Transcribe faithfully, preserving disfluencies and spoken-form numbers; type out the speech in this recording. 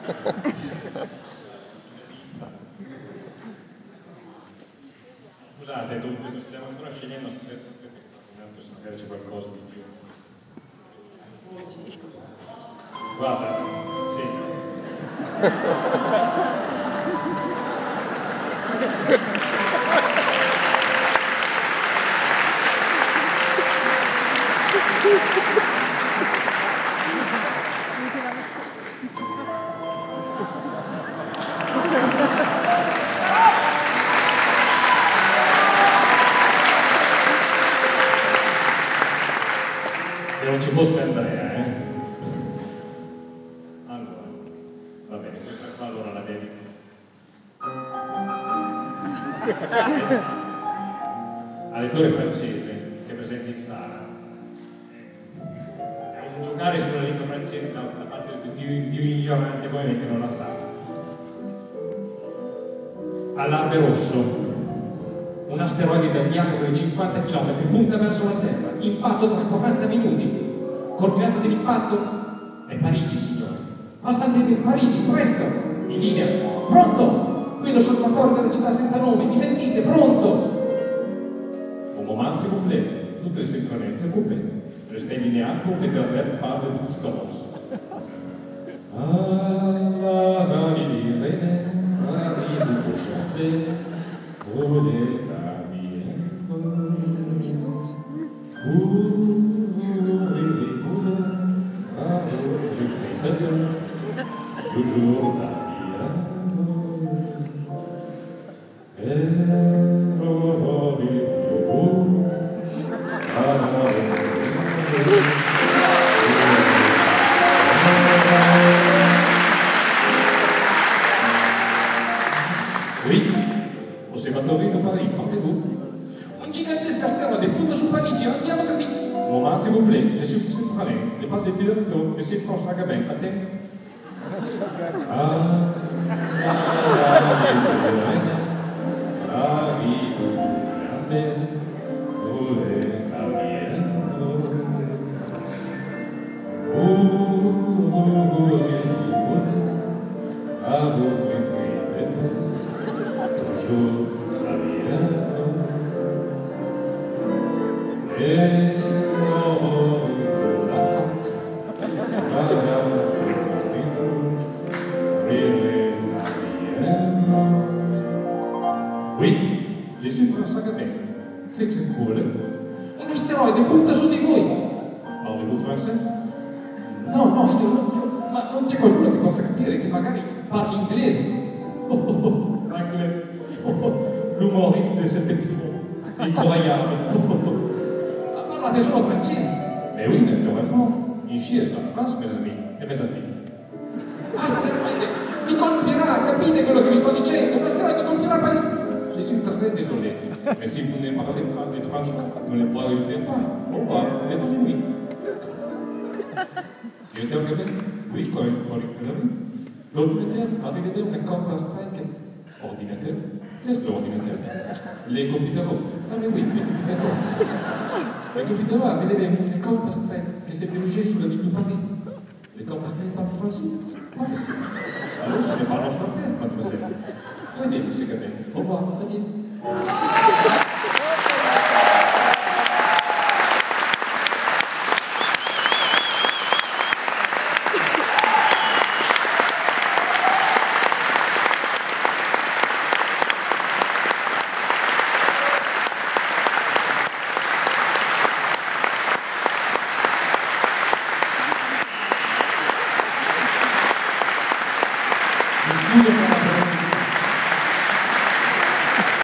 Scusate, tutti, stiamo ancora scegliendo, magari c'è qualcosa di più. Guarda, sì. Se non ci fosse Andrea, eh? Allora, va bene, questa qua allora la dedico. Al lettore francese che è presente in sala. È un giocare sulla lingua francese da, da parte di, di, di un ignorante come me che non la sa. All'Arbe Rosso. Un asteroide dal diametro di cinquanta chilometri punta verso la Terra, impatto tra quaranta minuti. Coordinata dell'impatto è Parigi, signore. Bastante per Parigi, presto! In linea. Pronto! Qui l'osservatorio della città senza nome, mi sentite? Pronto! Un moment, s'il vous plaît. Tutte le sincronie, s'il vous plaît. Restez linéaire pour que Albert parle de plus d'avance. Ah, la, la, li, li, rene, ah, li, li, li, chanter, oh, les toujours la vie Oui, osservatorio di Parigi, parlez-vous? Un gigantesco asteroide punta su Parigi a diametro di... Moment, s'il vous plaît, je suis centralé. Les pas de directeur, monsieur François Gabin, attends. Ah, oui, je suis François Gabin. Che c'è vuole? Un asteroide punta su di voi! Parlez-vous français? No, no, io non... Io, ma non c'è qualcuno che possa capire, che magari parli inglese? Oh, oh, oh, anglais. Oh, oh, l'umorisme de ce petit fond. Incroyable. Oh, oh, oh. Ma parlate solo francese? Mais oui, naturellement. Ici è la France, mes amis, e mes amis. Asteroide vi colpirà, capite quello che vi sto dicendo? Un asteroide colpirà paesi... Je suis très désolé, mais si vous ne parlez pas de français, vous ne parlez pas. Au revoir, ne parlez oui. Direttore Gabin? Oui, correctement. L'ordinateur avait levé une corde à strike. Ordinateur? Qu'est-ce que l'ordinateur? Les computers. Ah mais oui, les computers. Les computers avaient levé une corde à strike qui s'est dirigée sur la ville de Paris. Les cordes à strike parlent français? Pas ici. Alors je ne parle pas français, mademoiselle. Très bien, monsieur Gabin. Au revoir, adieu. Mi scuso per la